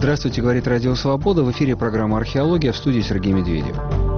Здравствуйте, говорит Радио Свобода. В эфире программа «Археология», в студии Сергей Медведев.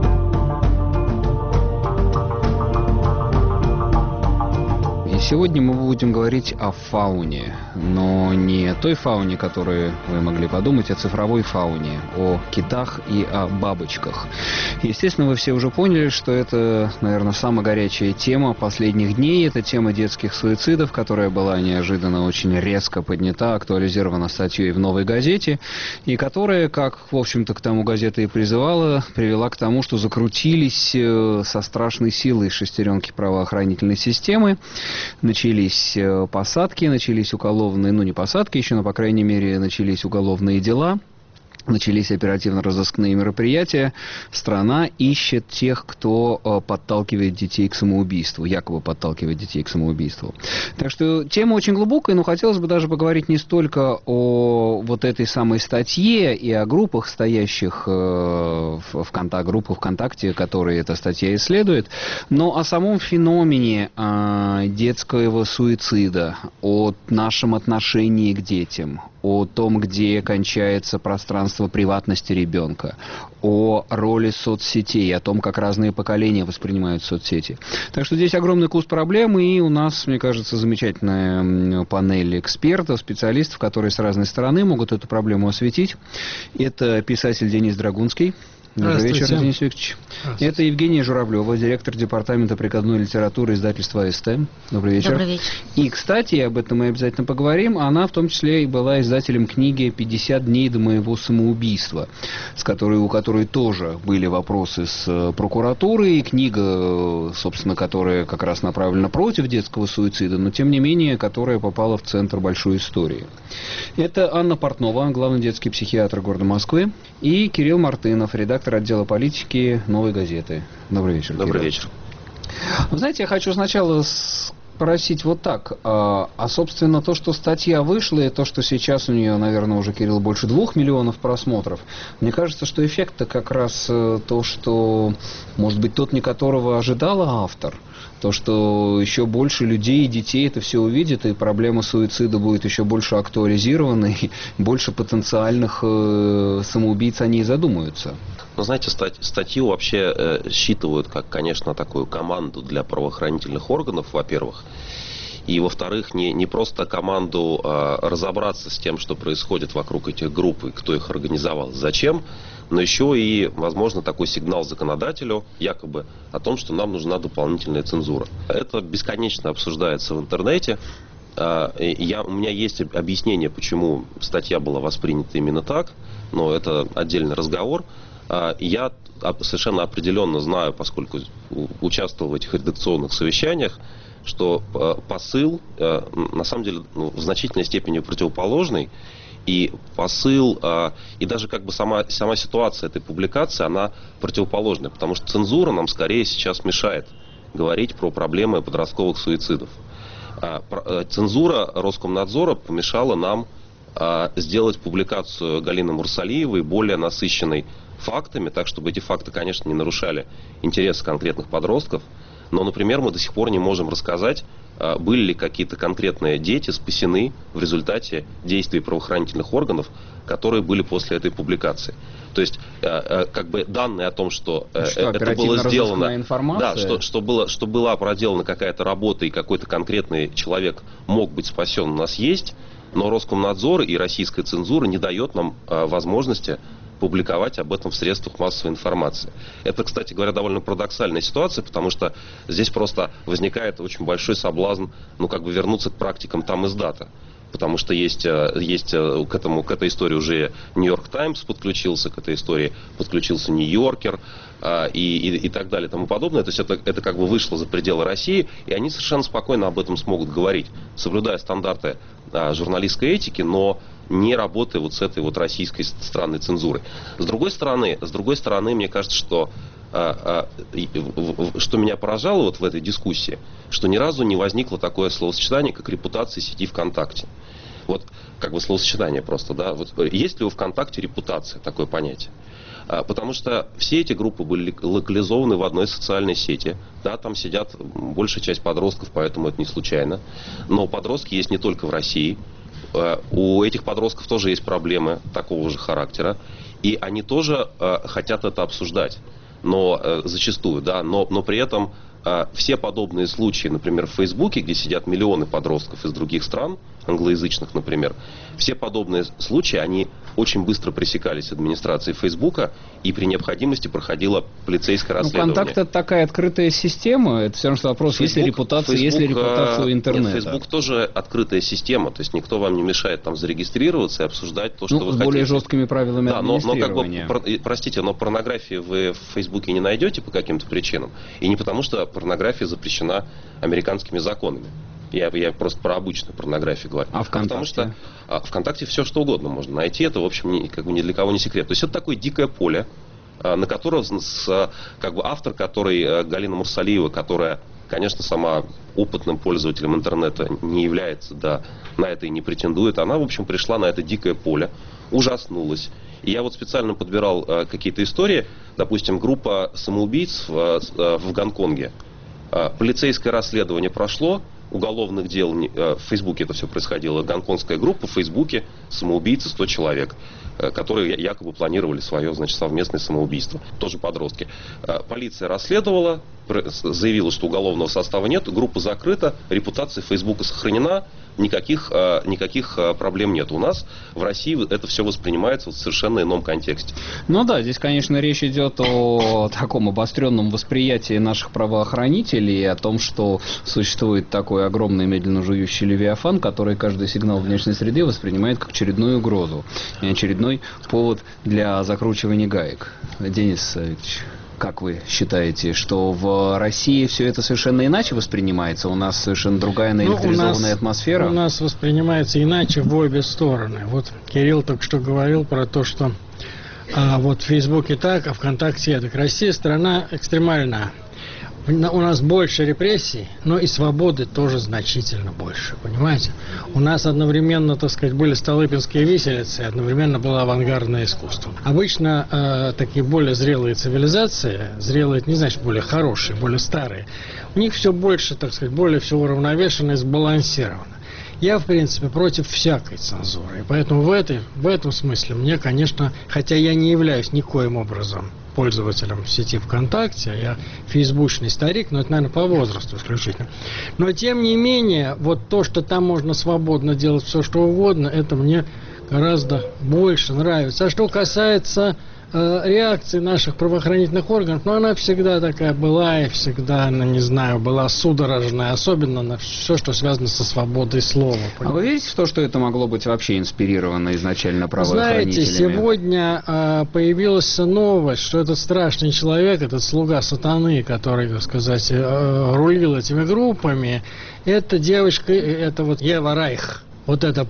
И сегодня мы будем говорить о фауне, но не той фауне, которую вы могли подумать, а цифровой фауне, о китах и о бабочках. Естественно, вы все уже поняли, что это, наверное, самая горячая тема последних дней. Это тема детских суицидов, которая была неожиданно очень резко поднята, актуализирована статьей в «Новой газете», и которая, как, в общем-то, к тому газета и призывала, привела к тому, что закрутились со страшной силой шестеренки правоохранительной системы. Начались посадки, начались уголовные, ну не посадки еще, но, по крайней мере, начались уголовные дела. Начались оперативно-розыскные мероприятия. Страна ищет тех, кто подталкивает детей к самоубийству, якобы подталкивает детей к самоубийству. Так что тема очень глубокая, но хотелось бы даже поговорить не столько о вот этой самой статье и о группах, стоящих группах ВКонтакте, которые эта статья исследует, но о самом феномене детского суицида, о нашем отношении к детям, о том, где кончается пространство приватности ребенка, о роли соцсетей, о том, как разные поколения воспринимают соцсети. Так что здесь огромный куст проблем, и у нас, мне кажется, замечательная панель экспертов, специалистов, которые с разной стороны могут эту проблему осветить. Это писатель Денис Драгунский. Добрый вечер, Денис Викторович. Это Евгения Журавлева, директор департамента прикладной литературы издательства АСТ. Добрый вечер. Добрый вечер. И, кстати, об этом мы обязательно поговорим, она в том числе и была издателем книги «50 дней до моего самоубийства», у которой тоже были вопросы с прокуратурой, и книга, собственно, которая как раз направлена против детского суицида, но, тем не менее, которая попала в центр большой истории. Это Анна Портнова, главный детский психиатр города Москвы, и Кирилл Мартынов, редактор отдела политики «Новой газеты». Добрый вечер. Добрый вечер. Вы знаете, я хочу сначала спросить вот так. Собственно, то, что статья вышла, и то, что сейчас у нее, наверное, уже, Кирилл, больше 2 миллионов просмотров, мне кажется, что эффект-то как раз то, что, может быть, тот, не которого ожидала автор, то, что еще больше людей и детей это все увидят, и проблема суицида будет еще больше актуализирована, и больше потенциальных самоубийц о ней задумаются. Ну, знаете, статью вообще считывают как, конечно, такую команду для правоохранительных органов, во-первых, и, во-вторых, не просто команду разобраться с тем, что происходит вокруг этих групп, и кто их организовал, зачем, но еще и, возможно, такой сигнал законодателю, якобы, о том, что нам нужна дополнительная цензура. Это бесконечно обсуждается в интернете. У меня есть объяснение, почему статья была воспринята именно так, но это отдельный разговор. Я совершенно определенно знаю, поскольку участвовал в этих редакционных совещаниях, что посыл, на самом деле, в значительной степени противоположный. И посыл, и даже как бы сама ситуация этой публикации, она противоположная. Потому что цензура нам скорее сейчас мешает говорить про проблемы подростковых суицидов. Цензура Роскомнадзора помешала нам сделать публикацию Галины Мурсалиевой более насыщенной фактами, так, чтобы эти факты, конечно, не нарушали интересы конкретных подростков. Но, например, мы до сих пор не можем рассказать, были ли какие-то конкретные дети спасены в результате действий правоохранительных органов, которые были после этой публикации. То есть, как бы данные о том, что это было сделано, да, что была проделана какая-то работа и какой-то конкретный человек мог быть спасен, у нас есть, но Роскомнадзор и российская цензура не дает нам возможности публиковать об этом в средствах массовой информации. Это, кстати говоря, довольно парадоксальная ситуация, потому что здесь просто возникает очень большой соблазн, вернуться к практикам там-издата. Потому что есть к этой истории уже Нью-Йорк Таймс подключился, к этой истории подключился Нью-Йоркер и так далее и тому подобное. То есть это как бы вышло за пределы России, и они совершенно спокойно об этом смогут говорить, соблюдая стандарты журналистской этики, но не работая вот с этой вот российской странной цензурой. С другой стороны, мне кажется, что меня поражало вот в этой дискуссии, что ни разу не возникло такое словосочетание, как репутация сети ВКонтакте. Вот как бы словосочетание просто, да. Вот, есть ли у ВКонтакте репутация, такое понятие? Потому что все эти группы были локализованы в одной социальной сети. Да, там сидят большая часть подростков, поэтому это не случайно. Но подростки есть не только в России. У этих подростков тоже есть проблемы такого же характера, и они тоже хотят это обсуждать, но зачастую, да, но при этом все подобные случаи, например, в Фейсбуке, где сидят миллионы подростков из других стран, англоязычных, например, все подобные случаи, они очень быстро пресекались администрацией Фейсбука, и при необходимости проходило полицейское расследование. Контакт — это такая открытая система, это все равно что вопрос, есть ли репутация у интернета. Нет, Facebook тоже открытая система, то есть никто вам не мешает там зарегистрироваться и обсуждать то, что вы хотите. с более жесткими правилами администрирования. Но простите, но порнографии вы в Фейсбуке не найдете по каким-то причинам, и не потому, что порнография запрещена американскими законами. Я просто про обычную порнографию говорю. А ВКонтакте? Потому что ВКонтакте все что угодно можно найти. Это, в общем, ни для кого не секрет. То есть это такое дикое поле, на котором автор, который Галина Мурсалиева, которая, конечно, сама опытным пользователем интернета не является, да, на это и не претендует, она, в общем, пришла на это дикое поле, ужаснулась. И я вот специально подбирал какие-то истории. Допустим, группа самоубийц в Гонконге. Полицейское расследование прошло, уголовных дел, в Фейсбуке это все происходило, гонконгская группа в Фейсбуке, самоубийцы 100 человек, которые якобы планировали свое, значит, совместное самоубийство, тоже подростки. Полиция расследовала, заявила, что уголовного состава нет, группа закрыта, репутация Фейсбука сохранена, никаких проблем нет. У нас в России это все воспринимается в совершенно ином контексте. Ну да, здесь, конечно, речь идет о таком обостренном восприятии наших правоохранителей, о том, что существует такой огромный медленно жующий левиафан, который каждый сигнал внешней среды воспринимает как очередную угрозу, очередной повод для закручивания гаек. Денис Викторович, как вы считаете, что в России все это совершенно иначе воспринимается? У нас совершенно другая наэлектризованная атмосфера? У нас воспринимается иначе в обе стороны. Вот Кирилл только что говорил про то, что вот в Фейсбуке так, а ВКонтакте так. Россия страна экстремальная. У нас больше репрессий, но и свободы тоже значительно больше, понимаете? У нас одновременно, так сказать, были столыпинские виселицы, одновременно было авангардное искусство. Обычно такие более зрелые цивилизации, зрелые, это не значит более хорошие, более старые, у них все больше, так сказать, более все уравновешено и сбалансировано. Я, в принципе, против всякой цензуры, и поэтому в этом смысле мне, конечно, хотя я не являюсь никоим образом пользователем сети ВКонтакте, я фейсбучный старик, но это, наверное, по возрасту исключительно. Но, тем не менее, вот то, что там можно свободно делать все, что угодно, это мне гораздо больше нравится. А что касается реакции наших правоохранительных органов, но она всегда такая была и всегда, не знаю, была судорожная, особенно на все, что связано со свободой слова. А вы верите в то, что это могло быть вообще инспирировано изначально правоохранителями? Знаете, сегодня появилась новость, что этот страшный человек, этот слуга сатаны, который, так сказать, рулил этими группами, это девочка, это вот Ева Райх. Вот это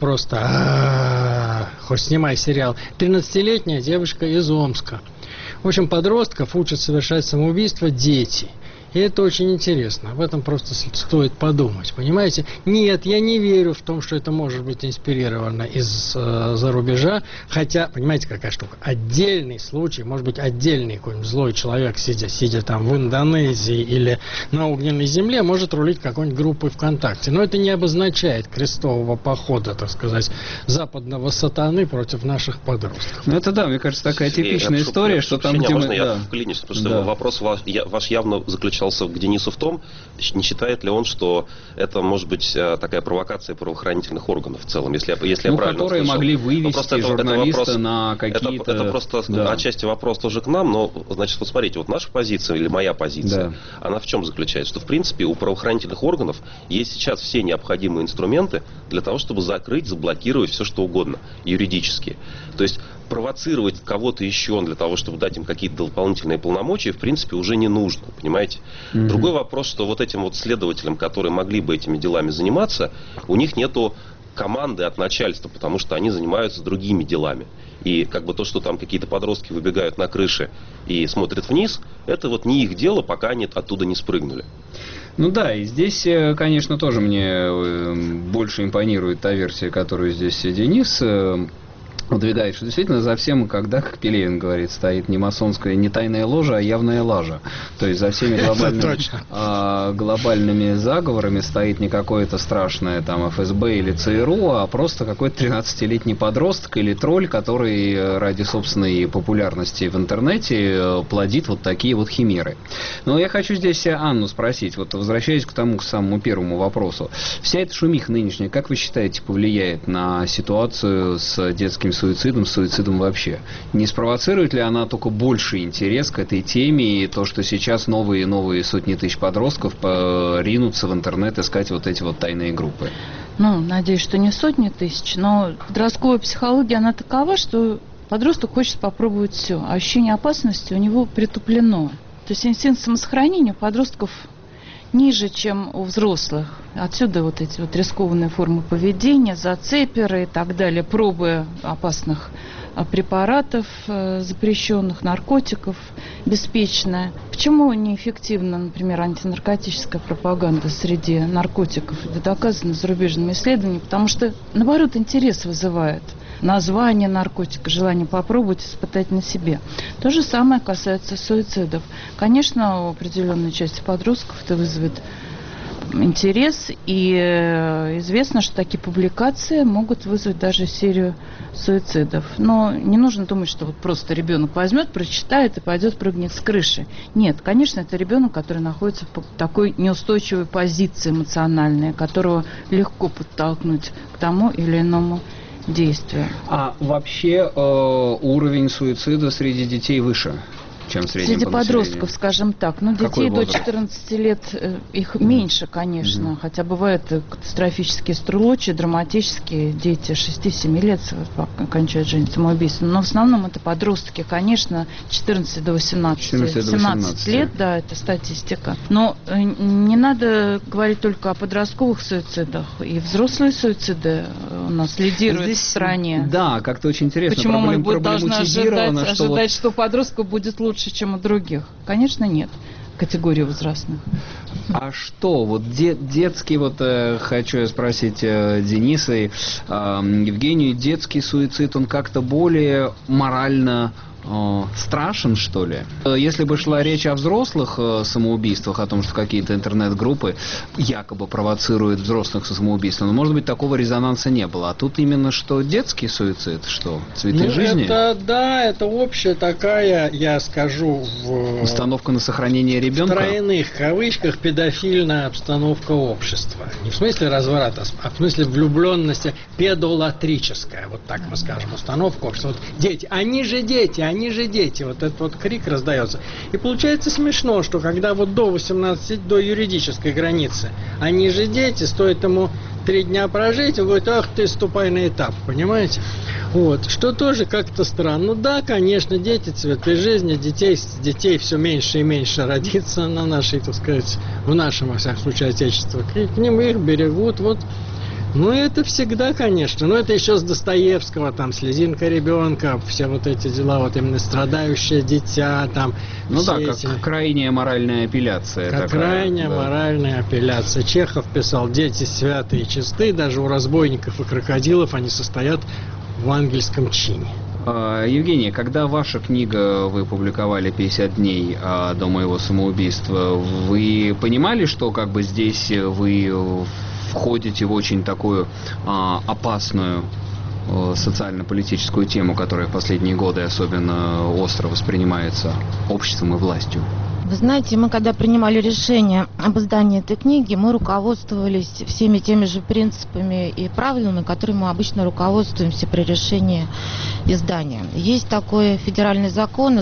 просто, хоть снимай сериал. 13-летняя девочка из Омска. В общем, подростков учат совершать самоубийство дети. И это очень интересно. Об этом просто стоит подумать. Понимаете? Нет, я не верю в том, что это может быть инспирировано из-за рубежа. Хотя, понимаете, какая штука? Отдельный случай, может быть, отдельный какой-нибудь злой человек, сидя там в Индонезии или на огненной земле, может рулить какой-нибудь группой ВКонтакте. Но это не обозначает крестового похода, так сказать, западного сатаны против наших подростков. Ну это да, мне кажется, такая типичная история, что там, где мы... Я вклинюсь, потому что вопрос ваш явно заключался к Денису в том, не считает ли он, что это может быть такая провокация правоохранительных органов в целом, если я правильно которые услышал. могли вывести журналиста на какие-то... Это просто отчасти вопрос тоже к нам, но, значит, вот смотрите, вот наша позиция или моя позиция, она в чем заключается? Что, в принципе, у правоохранительных органов есть сейчас все необходимые инструменты для того, чтобы закрыть, заблокировать все, что угодно, юридически. То есть провоцировать кого-то еще для того, чтобы дать им какие-то дополнительные полномочия, в принципе, уже не нужно, понимаете? Другой вопрос, что вот этим вот следователям, которые могли бы этими делами заниматься, у них нету команды от начальства, потому что они занимаются другими делами. И как бы то, что там какие-то подростки выбегают на крыши и смотрят вниз, это вот не их дело, пока они оттуда не спрыгнули. Ну да, и здесь, конечно, тоже мне больше импонирует та версия, которую здесь Денис выдвигает, что действительно за всем, как Пелевин говорит, стоит не масонская, не тайная ложа, а явная лажа. То есть за всеми глобальными заговорами стоит не какое-то страшное там ФСБ или ЦРУ, а просто какой-то 13-летний подросток или тролль, который ради собственной популярности в интернете плодит вот такие вот химеры. Но я хочу здесь Анну спросить, вот возвращаясь к самому первому вопросу. Вся эта шумиха нынешняя, как вы считаете, повлияет на ситуацию с детским суицидом вообще? Не спровоцирует ли она только больший интерес к этой теме и то, что сейчас новые и новые сотни тысяч подростков ринутся в интернет искать вот эти вот тайные группы? Надеюсь, что не сотни тысяч, но подростковая психология, она такова, что подросток хочет попробовать все, а ощущение опасности у него притуплено. То есть инстинкт самосохранения у подростков ниже, чем у взрослых. Отсюда вот эти вот рискованные формы поведения, зацеперы и так далее, пробы опасных препаратов, запрещенных наркотиков, беспечная. Почему неэффективна, например, антинаркотическая пропаганда среди наркотиков? Это доказано зарубежными исследованиями, потому что, наоборот, интерес вызывает. Название наркотика, желание попробовать, испытать на себе. То же самое касается суицидов. Конечно, у определенной части подростков это вызовет интерес, и известно, что такие публикации могут вызвать даже серию суицидов. Но не нужно думать, что вот просто ребенок возьмет, прочитает и пойдет прыгнет с крыши. Нет, конечно, это ребенок, который находится в такой неустойчивой позиции эмоциональной, которого легко подтолкнуть к тому или иному действия. А вообще уровень суицида среди детей выше, чем в среднем среди по населению? Подростков, скажем так. Детей до 14 лет их меньше, конечно. Хотя бывают катастрофические случаи, драматические. Дети 6-7 лет кончают жизнь самоубийством. Но в основном это подростки, конечно, 14 до 18 лет, да, это статистика. Но не надо говорить только о подростковых суицидах. И взрослые суициды у нас лидируют в стране. Да, как-то очень интересно. Почему мы должны ожидать, что у подростков будет лучше, чем у других? Конечно, нет категории возрастных. А что, вот детский, хочу я спросить Дениса и Евгению, детский суицид, он как-то более морально страшен, что ли? Если бы шла речь о взрослых самоубийствах, о том, что какие-то интернет-группы якобы провоцируют взрослых самоубийства, но, может быть, такого резонанса не было. А тут именно что детский суицид, что цветы жизни? Это общая такая, я скажу, установка на сохранение ребенка? В тройных кавычках педофильная обстановка общества. Не в смысле разврата, а в смысле влюбленности, педолатрическая, вот так мы скажем, установка общества. Вот дети, они же дети, вот этот вот крик раздается. И получается смешно, что когда вот до 18, до юридической границы, они же дети, стоит ему 3 дня прожить, он говорит, ах ты, ступай на этап, понимаете? Вот, что тоже как-то странно. Ну да, конечно, дети, цветы жизни, детей все меньше и меньше родится на нашей, так сказать, в нашем, во всяком случае, отечестве. К ним их берегут, вот. Ну, это всегда, конечно. Но это еще с Достоевского, там, «Слезинка ребенка», все вот эти дела, вот именно страдающее дитя, там. Ну да, как крайняя моральная апелляция. Как крайняя моральная апелляция. Чехов писал, дети святые и чисты, даже у разбойников и крокодилов они состоят в ангельском чине. Евгения, когда ваша книга вы публиковали 50 дней до моего самоубийства, вы понимали, что как бы здесь вы входите в очень такую опасную социально-политическую тему, которая в последние годы особенно остро воспринимается обществом и властью? Вы знаете, мы когда принимали решение об издании этой книги, мы руководствовались всеми теми же принципами и правилами, которыми мы обычно руководствуемся при решении издания. Есть такой федеральный закон о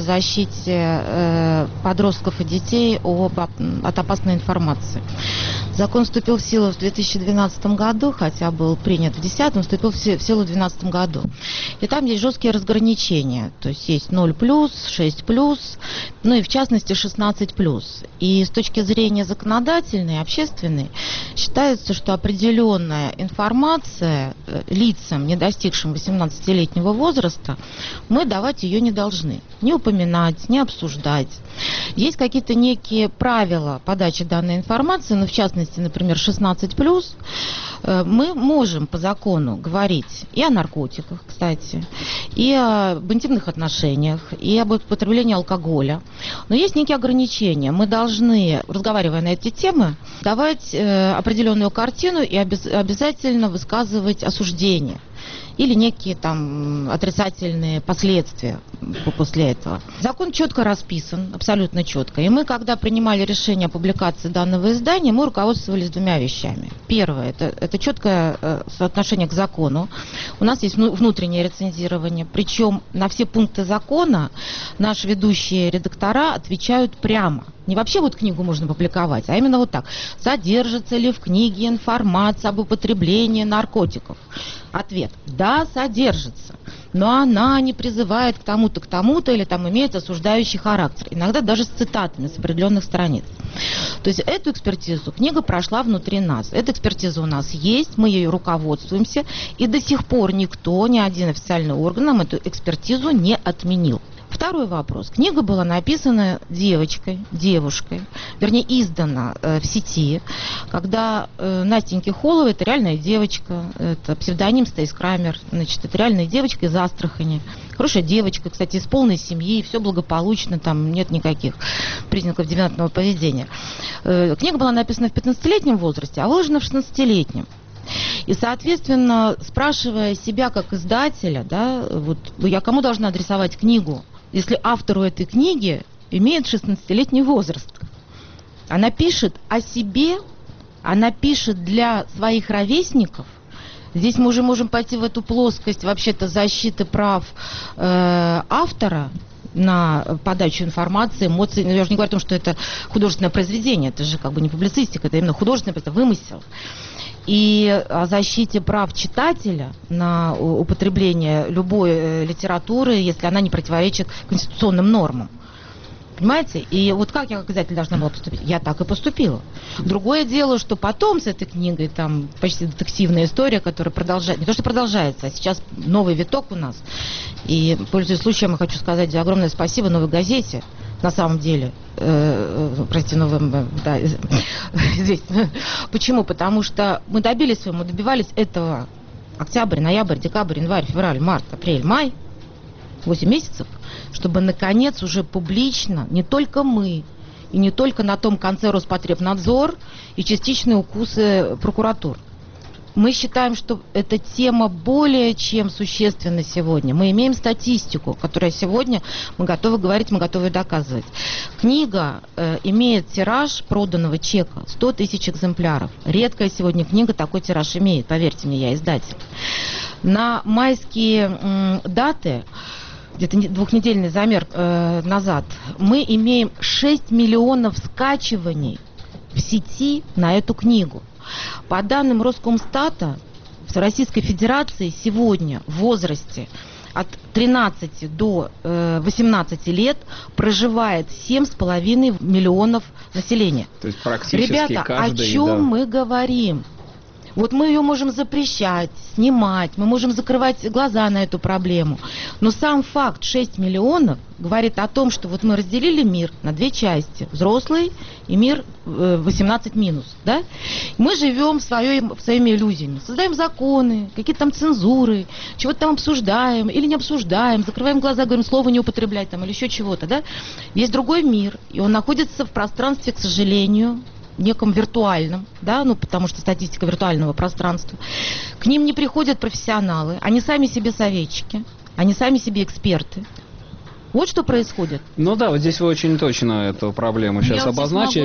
защите подростков и детей от опасной информации. Закон вступил в силу в 2012 году, хотя был принят в 2010, вступил в силу в 2012 году. И там есть жесткие разграничения. То есть есть 0+, 6+, ну и в частности 16+. И с точки зрения законодательной, общественной, считается, что определенная информация лицам, не достигшим 18-летнего возраста, мы давать ее не должны. Не упоминать, не обсуждать. Есть какие-то некие правила подачи данной информации, но в частности частности, например, 16+, мы можем по закону говорить и о наркотиках, кстати, и об интимных отношениях, и об употреблении алкоголя. Но есть некие ограничения. Мы должны, разговаривая на эти темы, давать определенную картину и обязательно высказывать осуждение или некие там отрицательные последствия после этого. Закон четко расписан, абсолютно четко. И мы, когда принимали решение о публикации данного издания, мы руководствовались двумя вещами. Первое, это четкое соотношение к закону. У нас есть внутреннее рецензирование, причем на все пункты закона наши ведущие редактора отвечают прямо. Не вообще вот книгу можно публиковать, а именно вот так. Содержится ли в книге информация об употреблении наркотиков? Ответ. Да, содержится. Но она не призывает к тому-то или там имеет осуждающий характер. Иногда даже с цитатами с определенных страниц. То есть эту экспертизу книга прошла внутри нас. Эта экспертиза у нас есть, мы ею руководствуемся. И до сих пор никто, ни один официальный орган нам эту экспертизу не отменил. Второй вопрос. Книга была написана девушкой, вернее, издана в сети, когда Настенька Холова, это реальная девочка, это псевдоним Стейс Крамер, значит, это реальная девочка из Астрахани. Хорошая девочка, кстати, из полной семьи, все благополучно, там нет никаких признаков девиантного поведения. Книга была написана в 15-летнем возрасте, а выложена в 16-летнем. И, соответственно, спрашивая себя как издателя, да, вот я кому должна адресовать книгу, если автору этой книги имеет 16-летний возраст? Она пишет о себе, она пишет для своих ровесников. Здесь мы уже можем пойти в эту плоскость вообще-то защиты прав автора на подачу информации, эмоций. Я же не говорю о том, что это художественное произведение, это же как бы не публицистика, это именно художественное, это вымысел. И о защите прав читателя на употребление любой литературы, если она не противоречит конституционным нормам. Понимаете? И вот как я как издатель должна была поступить? Я так и поступила. Другое дело, что потом с этой книгой, там почти детективная история, которая продолжается, не то что продолжается, а сейчас новый виток у нас. И, пользуясь случаем, я хочу сказать огромное спасибо «Новой газете», на самом деле, да, известно. Почему? Потому что мы добивались этого октябрь, ноябрь, декабрь, январь, февраль, март, апрель, май, 8 месяцев, чтобы, наконец, уже публично, не только мы, и не только на том конце Роспотребнадзор и частичные укусы прокуратур. Мы считаем, что эта тема более чем существенна сегодня. Мы имеем статистику, которая сегодня мы готовы говорить, мы готовы доказывать. Книга имеет тираж проданного чека 100 тысяч экземпляров. Редкая сегодня книга такой тираж имеет, поверьте мне, я издатель. На майские даты, где-то двухнедельный замер назад, мы имеем 6 миллионов скачиваний в сети на эту книгу. По данным Роскомстата, в Российской Федерации сегодня в возрасте от 13 до 18 лет проживает 7,5 миллионов населения. То есть практически ребята, каждый, о чем да. мы говорим? Вот мы ее можем запрещать, снимать, мы можем закрывать глаза на эту проблему. Но сам факт 6 миллионов говорит о том, что вот мы разделили мир на две части. Взрослый и мир 18 минус. Да? Мы живем своими иллюзиями. Создаем законы, какие-то там цензуры, чего-то там обсуждаем или не обсуждаем, закрываем глаза, говорим, слово не употреблять там, или еще чего-то. Да? Есть другой мир, и он находится в пространстве, к сожалению, неком виртуальном, да, ну, потому что статистика виртуального пространства. К ним не приходят профессионалы, они сами себе советчики, они сами себе эксперты. Вот что происходит. Ну да, вот здесь вы очень точно эту проблему сейчас обозначили.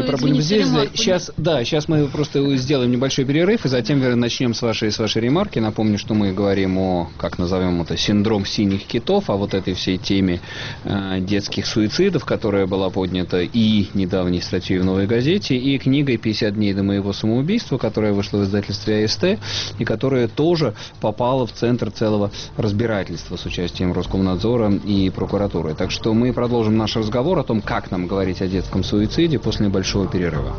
Сейчас мы просто сделаем небольшой перерыв, и затем начнем с вашей ремарки. Напомню, что мы говорим о, как назовем это, синдром синих китов, о вот этой всей теме детских суицидов, которая была поднята и недавней статьей в «Новой газете», и книгой «50 дней до моего самоубийства», которая вышла в издательстве АСТ, и которая тоже попала в центр целого разбирательства с участием Роскомнадзора и прокуратуры. Так что мы продолжим наш разговор о том, как нам говорить о детском суициде после небольшого перерыва.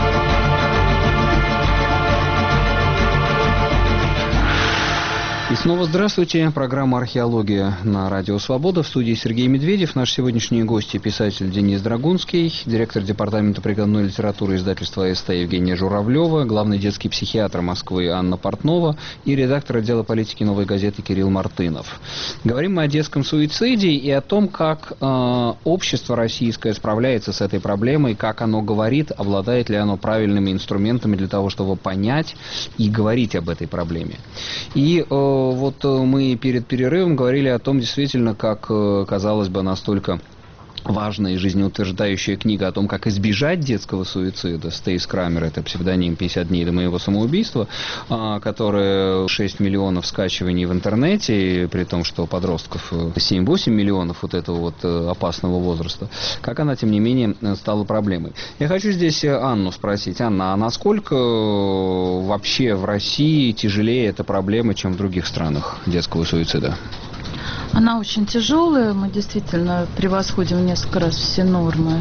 И Снова здравствуйте. Программа «Археология» на Радио Свобода. В студии Сергей Медведев. Наши сегодняшние гости — писатель Денис Драгунский, директор департамента прикладной литературы издательства АСТ Евгения Журавлева, главный детский психиатр Москвы Анна Портнова и редактор отдела политики «Новой газеты» Кирилл Мартынов. Говорим мы о детском суициде и о том, как общество российское справляется с этой проблемой, как оно говорит, обладает ли оно правильными инструментами для того, чтобы понять и говорить об этой проблеме. И вот мы перед перерывом говорили о том, действительно, как, казалось бы, настолько важная и жизнеутверждающая книга о том, как избежать детского суицида. Стейс Крамер — это псевдоним «50 дней до моего самоубийства», которая 6 миллионов скачиваний в интернете, при том, что подростков 7-8 миллионов вот этого вот опасного возраста. Как она, тем не менее, стала проблемой. Я хочу здесь Анну спросить. Анна, а насколько вообще в России тяжелее эта проблема, чем в других странах детского суицида? Она очень тяжелая, мы действительно превосходим несколько раз все нормы,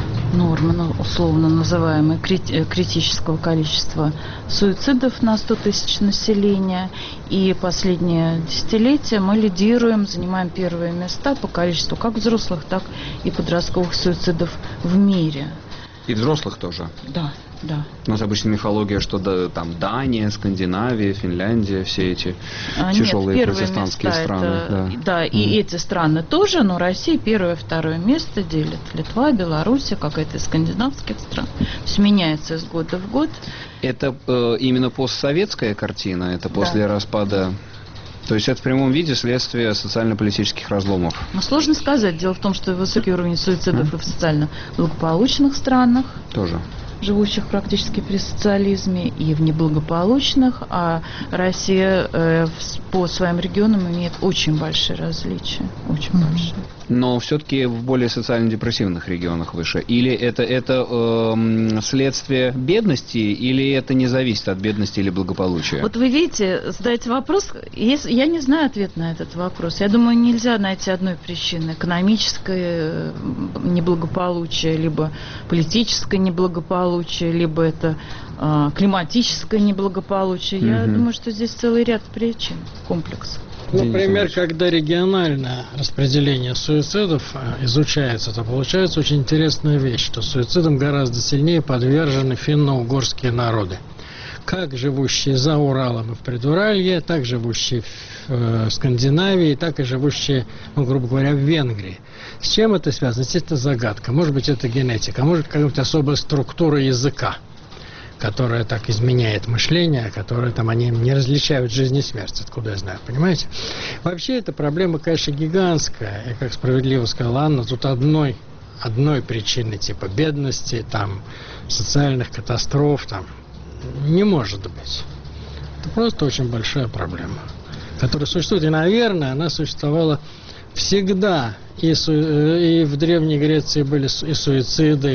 условно называемые, критического количества суицидов на 100 тысяч населения. И последние десятилетия мы лидируем, занимаем первые места по количеству как взрослых, так и подростковых суицидов в мире. И взрослых тоже? Да. Да. У нас обычно мифология, что там Дания, Скандинавия, Финляндия, все эти тяжелые протестантские страны. Да, и эти страны тоже, но Россия первое, второе место делит. Литва, Белоруссия, какая-то из скандинавских стран. То есть меняется из года в год. Это именно постсоветская картина, это после распада... То есть это в прямом виде следствие социально-политических разломов? Ну, сложно сказать. Дело в том, что высокий уровень суицидов и в социально благополучных странах. Тоже. Живущих практически при социализме, и в неблагополучных, а Россия по своим регионам имеет очень большие различия, очень большие. Но все-таки в более социально-депрессивных регионах выше. Или это следствие бедности, или это не зависит от бедности или благополучия? Вот вы видите, задаете вопрос, я не знаю ответ на этот вопрос. Я думаю, нельзя найти одной причины. Экономическое неблагополучие, либо политическое неблагополучие, либо это климатическое неблагополучие. Я думаю, что здесь целый ряд причин, комплекс. Например, когда региональное распределение суицидов изучается, то получается очень интересная вещь, что суицидам гораздо сильнее подвержены финно-угорские народы. Как живущие за Уралом и в Предуралье, так живущие в Скандинавии, так и живущие, грубо говоря, в Венгрии. С чем это связано? Это загадка. Может быть, это генетика, а может, какая-нибудь особая структура языка, которая так изменяет мышление, которая там они не различают жизнь и смерть, откуда я знаю, понимаете? Вообще эта проблема, конечно, гигантская, и, как справедливо сказала Анна, тут одной причины типа бедности, там, социальных катастроф, там, не может быть. Это просто очень большая проблема, которая существует, и, наверное, она существовала всегда. И в Древней Греции были и суициды, и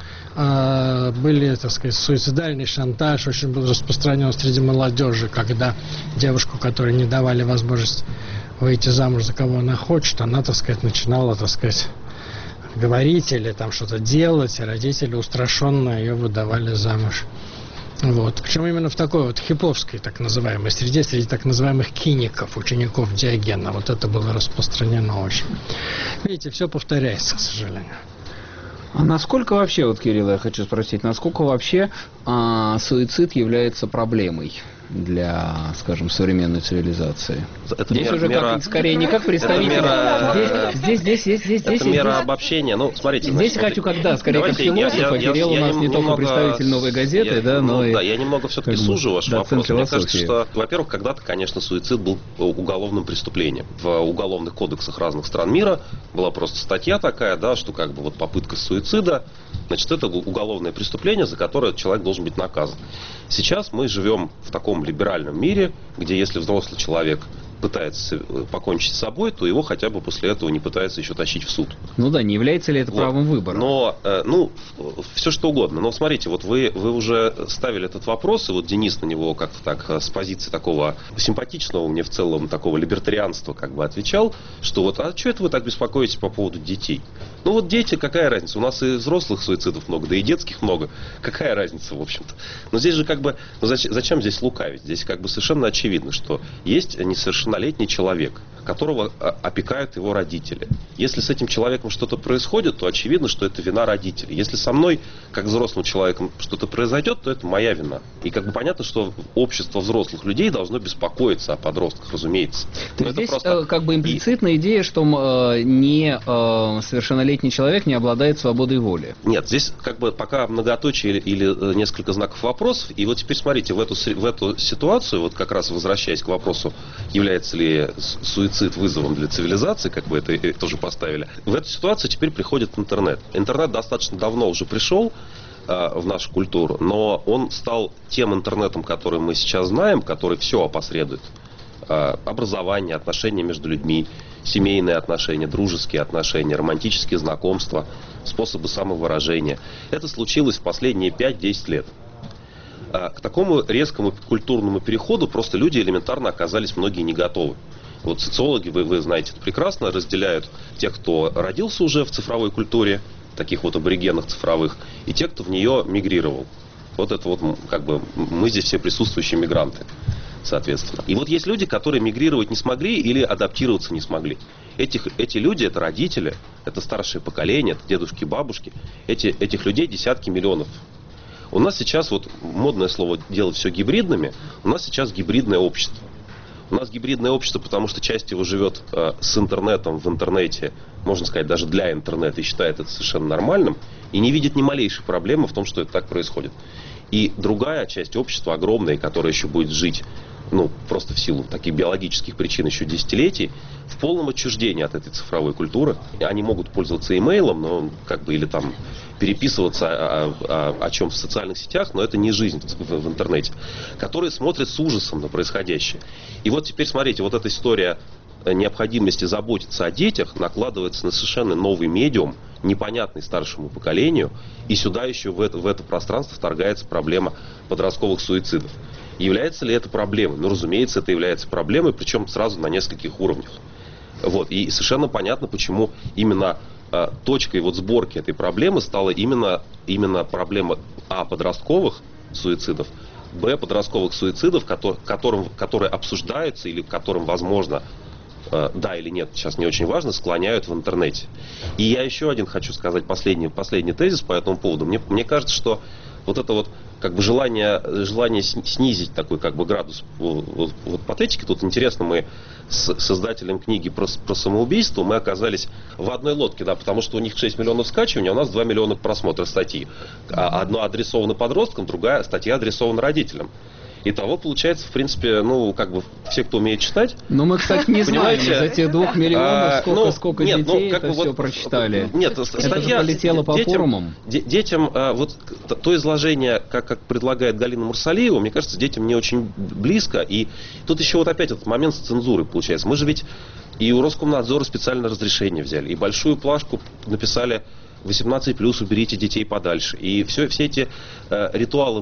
были, так сказать, суицидальный шантаж, очень был распространен среди молодежи, когда девушку, которой не давали возможность выйти замуж за кого она хочет, она, так сказать, начинала, так сказать, говорить или там что-то делать, и родители устрашенно ее выдавали замуж. Вот. Причем именно в такой вот хиповской, так называемой, среди так называемых киников, учеников Диогена. Вот это было распространено очень. Видите, все повторяется, к сожалению. А насколько вообще, вот, Кирилл, я хочу спросить, насколько вообще суицид является проблемой для, скажем, современной цивилизации? Это здесь уже как, скорее не как представитель. Здесь мера обобщения. Ну, смотрите. Здесь хочу скорее как философ, а Кирилл у нас не только представитель «Новой газеты», но и... Да, я немного все-таки сужу ваш вопрос. Мне кажется, что, во-первых, когда-то, конечно, суицид был уголовным преступлением. В уголовных кодексах разных стран мира была просто статья такая, да, что как бы вот попытка суицида, значит, это уголовное преступление, за которое человек должен быть наказан. Сейчас мы живем в таком либеральном мире, где если взрослый человек пытается покончить с собой, то его хотя бы после этого не пытаются еще тащить в суд. Ну да, не является ли это правом выбора? Но, все что угодно. Но смотрите, вот вы уже ставили этот вопрос, и вот Денис на него как-то так с позиции такого симпатичного мне в целом такого либертарианства как бы отвечал, что вот, а что это вы так беспокоитесь по поводу детей? Ну вот дети, какая разница? У нас и взрослых суицидов много, да и детских много. Какая разница, в общем-то? Но здесь же как бы, зачем здесь лукавить? Здесь как бы совершенно очевидно, что есть несовершеннолетние несовершеннолетний человек, которого опекают его родители. Если с этим человеком что-то происходит, то очевидно, что это вина родителей. Если со мной, как взрослым человеком, что-то произойдет, то это моя вина. И как бы понятно, что общество взрослых людей должно беспокоиться о подростках, разумеется. То есть здесь просто... как бы имплицитная идея, что несовершеннолетний человек не обладает свободой воли. Нет, здесь как бы пока многоточие или несколько знаков вопросов. И вот теперь смотрите, в эту ситуацию, вот как раз возвращаясь к вопросу, является ли суицид вызовом для цивилизации, как вы это тоже поставили, в эту ситуацию теперь приходит интернет. Интернет достаточно давно уже пришел в нашу культуру, но он стал тем интернетом, который мы сейчас знаем, который все опосредует. Образование, отношения между людьми, семейные отношения, дружеские отношения, романтические знакомства, способы самовыражения. Это случилось в последние 5-10 лет. К такому резкому культурному переходу просто люди элементарно оказались многие не готовы. Вот социологи, вы знаете это прекрасно, разделяют тех, кто родился уже в цифровой культуре, таких вот аборигенах цифровых, и тех, кто в нее мигрировал. Вот это вот как бы мы здесь все присутствующие мигранты, соответственно. И вот есть люди, которые мигрировать не смогли или адаптироваться не смогли. Эти люди, это родители, это старшее поколение, это дедушки, бабушки. Этих людей десятки миллионов. У нас сейчас, вот модное слово делать все гибридными, у нас сейчас гибридное общество. У нас гибридное общество, потому что часть его живет с интернетом, в интернете, можно сказать, даже для интернета, и считает это совершенно нормальным, и не видит ни малейшей проблемы в том, что это так происходит. И другая часть общества, огромная, которая еще будет жить, просто в силу таких биологических причин еще десятилетий, в полном отчуждении от этой цифровой культуры. Они могут пользоваться имейлом, но или там переписываться о чем в социальных сетях, но это не жизнь в интернете, которые смотрят с ужасом на происходящее. И вот теперь смотрите, вот эта история необходимости заботиться о детях накладывается на совершенно новый медиум, непонятный старшему поколению, и сюда еще в это пространство вторгается проблема подростковых суицидов. Является ли это проблемой? Разумеется, это является проблемой, причем сразу на нескольких уровнях. Вот. И совершенно понятно, почему именно точкой сборки этой проблемы стала именно проблема подростковых суицидов, подростковых суицидов, которые обсуждаются или которым, возможно, да или нет, сейчас не очень важно, склоняют в интернете. И я еще один хочу сказать, последний тезис по этому поводу. Мне кажется, что вот это желание снизить такой градус патетики. Тут интересно, мы с создателем книги про самоубийство мы оказались в одной лодке, да, потому что у них 6 миллионов скачиваний, а у нас 2 миллиона просмотров статьи. Одно адресовано подросткам, другая статья адресована родителям. Итого получается, в принципе, все, кто умеет читать. Но мы, кстати, не знаем, за тех 2 миллионов сколько детей это все прочитали. Нет, статья полетела по форумам. Детям, то изложение, как предлагает Галина Мурсалиева, мне кажется, детям не очень близко. И тут еще опять этот момент с цензурой получается. Мы же ведь и у Роскомнадзора специальное разрешение взяли, и большую плашку написали 18+, уберите детей подальше. И все эти ритуалы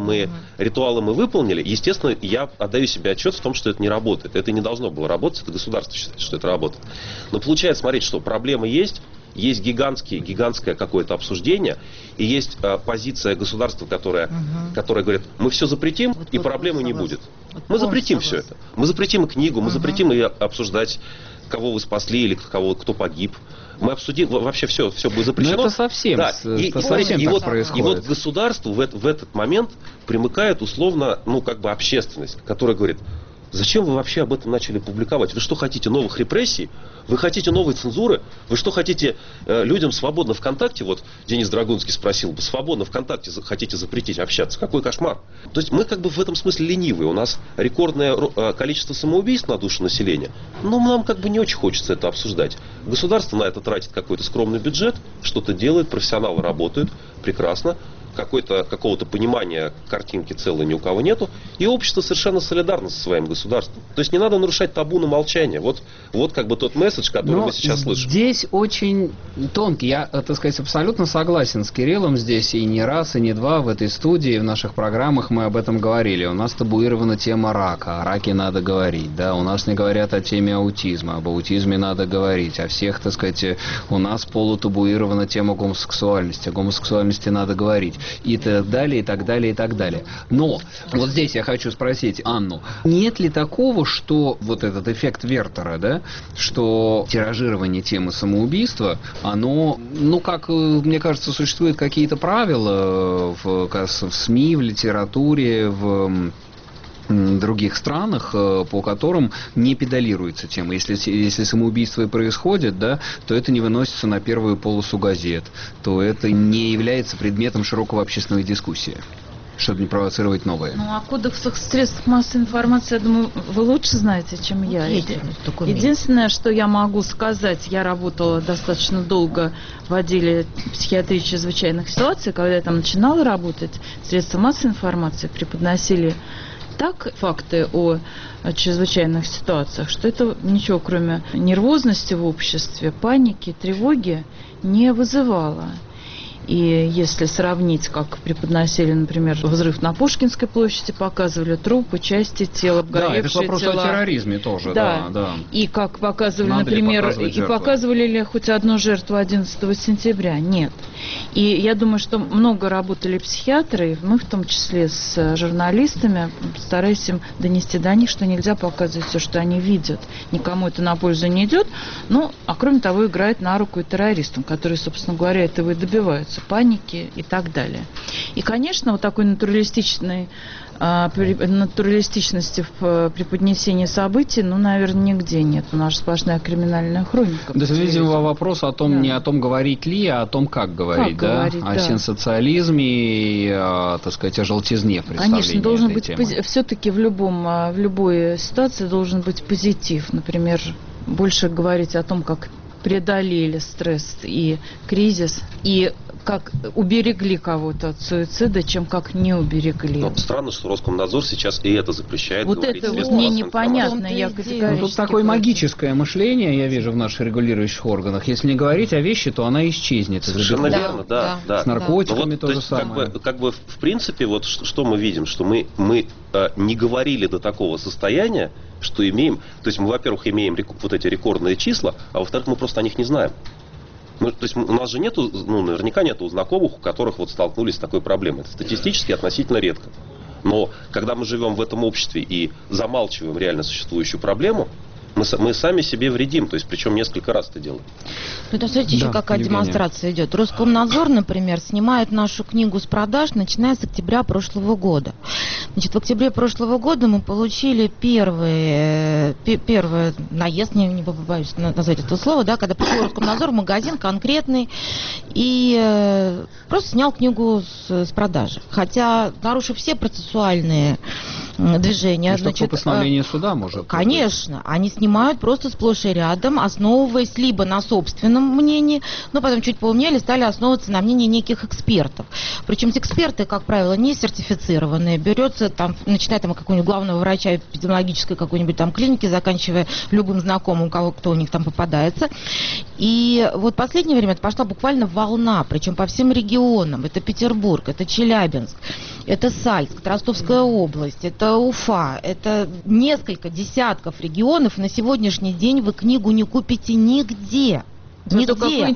мы выполнили. Естественно, я отдаю себе отчет в том, что это не работает. Это не должно было работать, это государство считает, что это работает. Но получается, смотрите, что проблемы есть гигантское какое-то обсуждение, и есть позиция государства, которая говорит, мы все запретим, и проблемы не будет. Мы запретим все это. Мы запретим и книгу, мы запретим и обсуждать, кого вы спасли или кто погиб. Мы обсудим, вообще все будет запрещено. Но это совсем, да. совсем так происходит. И вот государству в этот момент примыкает условно, общественность, которая говорит, зачем вы вообще об этом начали публиковать? Вы что, хотите новых репрессий? Вы хотите новой цензуры? Вы что, хотите людям свободно ВКонтакте? Вот Денис Драгунский спросил, свободно ВКонтакте хотите запретить общаться? Какой кошмар! То есть мы в этом смысле ленивые. У нас рекордное количество самоубийств на душу населения. Но нам не очень хочется это обсуждать. Государство на это тратит какой-то скромный бюджет, что-то делает, профессионалы работают прекрасно. Какого-то понимания картинки целой ни у кого нету, и общество совершенно солидарно со своим государством. То есть не надо нарушать табу на молчание. Вот тот месседж, который мы сейчас слышим. Здесь очень тонкий. Я, абсолютно согласен с Кириллом здесь, и не раз, и не два в этой студии, в наших программах мы об этом говорили. У нас табуирована тема рака, о раке надо говорить, да, у нас не говорят о теме аутизма, об аутизме надо говорить, о всех, у нас полутабуирована тема гомосексуальности, о гомосексуальности надо говорить. и так далее, и так далее, и так далее. Но вот здесь я хочу спросить Анну, нет ли такого, что вот этот эффект Вертера, да, что тиражирование темы самоубийства, оно, как мне кажется, существуют какие-то правила в СМИ, в литературе, в других странах, по которым не педалируется тема. Если самоубийство и происходит, да, то это не выносится на первую полосу газет, то это не является предметом широкого общественной дискуссии, чтобы не провоцировать новое. Ну, о кодексах средств массовой информации, я думаю, вы лучше знаете, чем я. Единственное, что я могу сказать, я работала достаточно долго в отделе психиатрии чрезвычайных ситуаций, когда я там начинала работать, средства массовой информации преподносили так факты о чрезвычайных ситуациях, что это ничего, кроме нервозности в обществе, паники, тревоги не вызывало. И если сравнить, как преподносили, например, взрыв на Пушкинской площади, показывали трупы, части тела, обгоревшие тела. Да, это вопрос о терроризме тоже. Да. И как показывали, например, показывали ли хоть одну жертву 11 сентября? Нет. И я думаю, что много работали психиатры, мы в том числе с журналистами, стараясь им донести до них, что нельзя показывать все, что они видят. Никому это на пользу не идет. А кроме того, играет на руку и террористам, которые, собственно говоря, этого и добиваются. Паники и так далее. И, конечно, вот такой натуралистичности в преподнесении событий, наверное, нигде нет. У нас сплошная криминальная хроника. Да, видимо, вопрос о том, не о том, говорить ли, а о том, как говорить, да? О сенсационализме и, так сказать, о желтизне представления. Конечно, должен быть все-таки в любой ситуации должен быть позитив. Например, больше говорить о том, как преодолели стресс и кризис, и как уберегли кого-то от суицида, чем как не уберегли. Странно, что Роскомнадзор сейчас и это запрещает. Вот это мне непонятно, я категорически. Тут такое магическое мышление, я вижу, в наших регулирующих органах. Если не говорить о вещи, то она исчезнет. Совершенно верно, да. С наркотиками то же самое. Как бы, в принципе, вот что мы видим, что мы не говорили до такого состояния, что имеем, то есть мы, во-первых, имеем вот эти рекордные числа, а во-вторых, мы просто о них не знаем. То есть у нас же нету, наверняка нету знакомых, у которых вот столкнулись с такой проблемой. Это статистически относительно редко. Но когда мы живем в этом обществе и замалчиваем реально существующую проблему, мы сами себе вредим, то есть причем несколько раз это делаем. Это, смотрите, еще какая демонстрация идет. Роскомнадзор, например, снимает нашу книгу с продаж, начиная с октября прошлого года. Значит, в октябре прошлого года мы получили первый наезд, не побоюсь назвать это слово, да, когда пришел Роскомнадзор в магазин конкретный и просто снял книгу с продажи. Хотя, нарушив все процессуальные движения. Значит, по постановлению суда может? Конечно. Они снимают просто сплошь и рядом, основываясь либо на собственном мнении, но потом чуть поумнели, стали основываться на мнении неких экспертов. Причем эти эксперты, как правило, не сертифицированные. Берется там, начиная там какого-нибудь главного врача эпидемиологической какой-нибудь там клиники, заканчивая любым знакомым, кто у них там попадается. И вот в последнее время это пошла буквально волна, причем по всем регионам. Это Петербург, это Челябинск, это Сальск, это Ростовская область, это Уфа, это несколько десятков регионов. На сегодняшний день вы книгу не купите нигде. Нигде.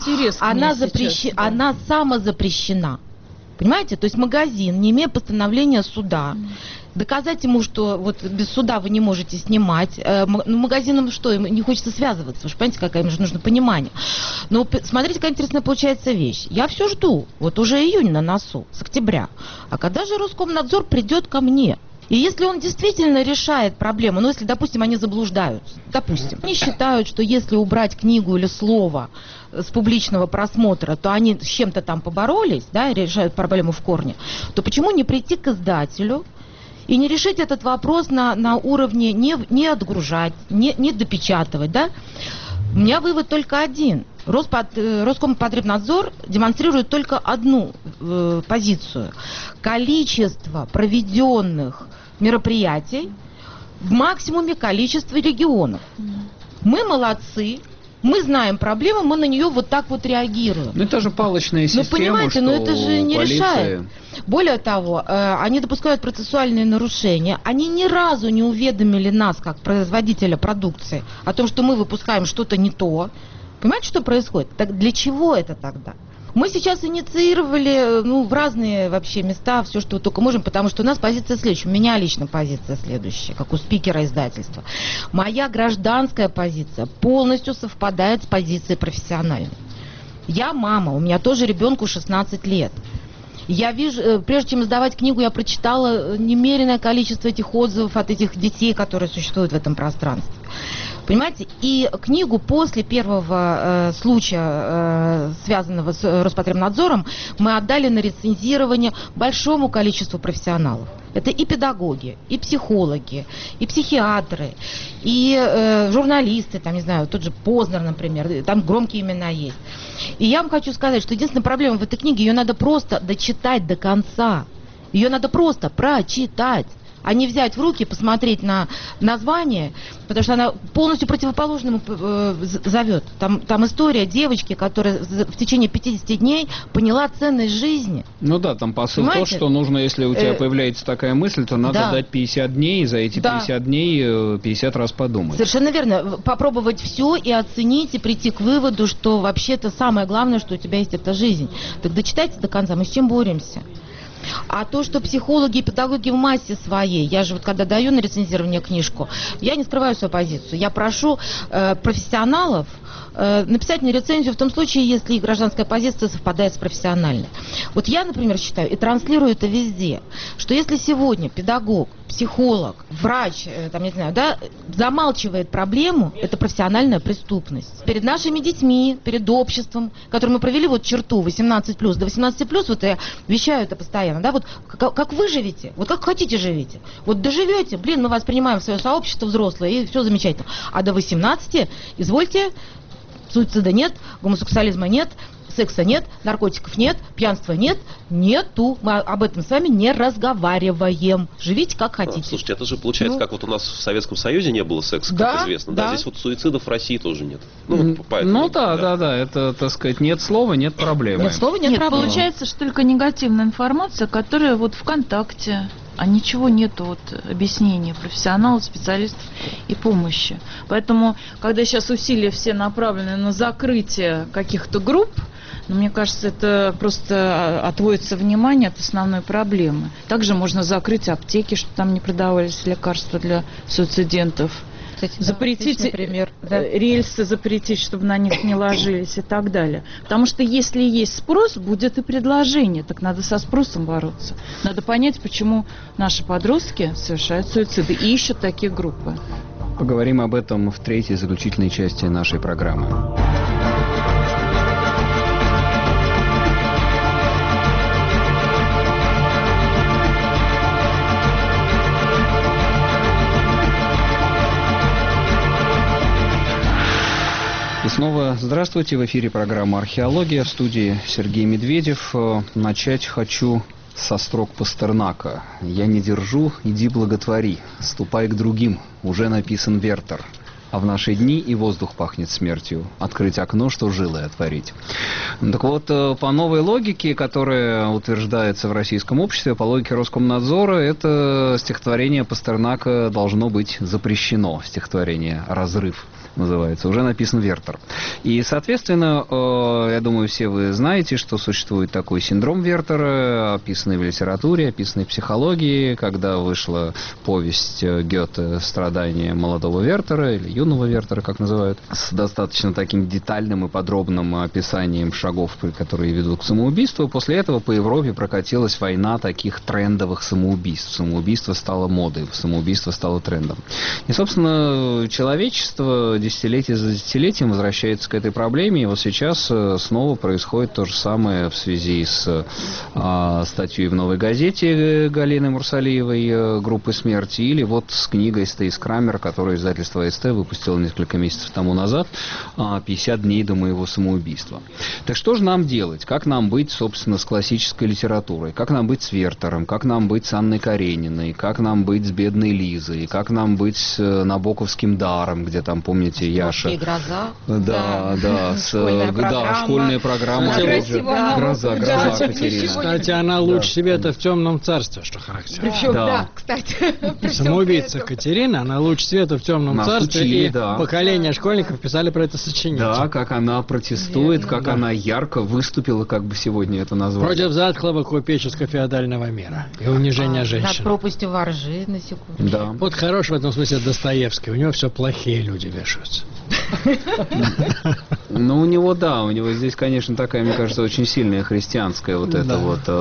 Она самозапрещена. Понимаете? То есть магазин, не имея постановления суда, доказать ему, что вот без суда вы не можете снимать. Магазинам что? Им не хочется связываться. Вы же понимаете, какое им же нужно понимание. Но смотрите, какая интересная получается вещь. Я все жду. Вот уже июнь на носу, с октября. А когда же Роскомнадзор придет ко мне? И если он действительно решает проблему, если, допустим, они заблуждаются, они считают, что если убрать книгу или слово с публичного просмотра, то они с чем-то там поборолись, да, решают проблему в корне, то почему не прийти к издателю и не решить этот вопрос на уровне не отгружать, не допечатывать, да? У меня вывод только один. Роскомпотребнадзор демонстрирует только одну позицию. Количество проведенных мероприятий в максимуме количества регионов. Мы молодцы. Мы знаем проблему, мы на нее вот так вот реагируем. Ну это же палочная система, понимаете, что это же не решает. Более того, они допускают процессуальные нарушения. Они ни разу не уведомили нас, как производителя продукции, о том, что мы выпускаем что-то не то. Понимаете, что происходит? Так для чего это тогда? Мы сейчас инициировали, в разные вообще места, все, что только можем, потому что у нас позиция следующая. У меня лично позиция следующая, как у спикера издательства. Моя гражданская позиция полностью совпадает с позицией профессиональной. Я мама, у меня тоже ребенку 16 лет. Я вижу, прежде чем издавать книгу, я прочитала немереное количество этих отзывов от этих детей, которые существуют в этом пространстве. Понимаете? И книгу после первого случая, связанного с Роспотребнадзором, мы отдали на рецензирование большому количеству профессионалов. Это и педагоги, и психологи, и психиатры, и журналисты, там, не знаю, тот же Познер, например, там громкие имена есть. И я вам хочу сказать, что единственная проблема в этой книге, ее надо просто дочитать до конца. Ее надо просто прочитать, а не взять в руки, посмотреть на название, потому что она полностью противоположному зовет. Там история девочки, которая в течение 50 дней поняла ценность жизни. Ну да, там посыл Понимаете? то, что нужно, если у тебя появляется такая мысль, то надо дать 50 дней, и за эти 50 дней 50 раз подумать. Совершенно верно. Попробовать все и оценить, и прийти к выводу, что вообще-то самое главное, что у тебя есть, это жизнь. Так дочитайте до конца, мы с чем боремся? А то, что психологи и педагоги в массе своей, я же вот когда даю на рецензирование книжку, я не скрываю свою позицию. Я прошу профессионалов написать мне рецензию в том случае, если их гражданская позиция совпадает с профессиональной. Вот я, например, считаю и транслирую это везде, что если сегодня педагог, психолог, врач, там, не знаю, да, замалчивает проблему, это профессиональная преступность. Перед нашими детьми, перед обществом, которым мы провели вот черту 18+, до 18+, вот я вещаю это постоянно, да, вот как вы живете, вот как хотите живите. Вот доживете, мы вас принимаем в свое сообщество взрослое, и все замечательно. А до 18, извольте, суицида нет, гомосексуализма нет, секса нет, наркотиков нет, пьянства нет, нету. Мы об этом с вами не разговариваем. Живите как хотите. Слушайте, это же получается, как вот у нас в Советском Союзе не было секса, как известно. Да, здесь вот суицидов в России тоже нет. Да, это, так сказать, нет слова, нет проблемы. Нет слова, нет проблемы. Получается, что только негативная информация, которая вот ВКонтакте, а ничего нету вот объяснения профессионалов, специалистов и помощи. Поэтому, когда сейчас усилия все направлены на закрытие каких-то групп, мне кажется, это просто отводится внимание от основной проблемы. Также можно закрыть аптеки, чтобы там не продавались лекарства для суицидентов. Кстати, запретить рельсы, запретить, чтобы на них не ложились и так далее. Потому что если есть спрос, будет и предложение. Так надо со спросом бороться. Надо понять, почему наши подростки совершают суициды и ищут такие группы. Поговорим об этом в третьей заключительной части нашей программы. И снова здравствуйте. В эфире программа «Археология». В студии Сергей Медведев. Начать хочу со строк Пастернака. «Я не держу, иди благотвори. Ступай к другим. Уже написан Вертер. А в наши дни и воздух пахнет смертью. Открыть окно, что жилы отворить». Так вот, по новой логике, которая утверждается в российском обществе, по логике Роскомнадзора, это стихотворение Пастернака должно быть запрещено. Стихотворение «Разрыв» называется. Уже написан Вертер. И, соответственно, я думаю, все вы знаете, что существует такой синдром Вертера, описанный в литературе, описанный в психологии, когда вышла повесть Гёте «Страдания молодого Вертера» или юного Вертера, как называют, с достаточно таким детальным и подробным описанием шагов, которые ведут к самоубийству. После этого по Европе прокатилась война таких трендовых самоубийств. Самоубийство стало модой, самоубийство стало трендом. И, собственно, человечество десятилетие за десятилетием возвращается к этой проблеме, и вот сейчас снова происходит то же самое в связи с статьей в «Новой газете» Галины Мурсалиевой «Группы смерти», или вот с книгой Стейс Крамер, которую издательство СТ выпустило несколько месяцев тому назад, «50 дней до моего самоубийства». Так что же нам делать? Как нам быть, собственно, с классической литературой? Как нам быть с Вертером? Как нам быть с Анной Карениной? Как нам быть с бедной Лизой? Как нам быть с Набоковским даром, где там, помните, Яша. И «Гроза». Школьная программа. Гроза, Катерина. Кстати, она лучше света в темном царстве, что характерно. Причем, кстати. Самоубийца Катерина, она лучше света в темном царстве. Школьники, да. поколение школьников писали про это сочинение. Да, как она протестует, Верно, как да. она ярко выступила, как бы сегодня это назвали. Против затхлого купеческо-феодального мира и унижения Над женщин. пропастью воржи, на секунду. Да. Вот хорош в этом смысле Достоевский. У него все плохие люди вешаются. Ну, у него, да, у него здесь, конечно, такая, мне кажется, очень сильная христианская вот эта Да.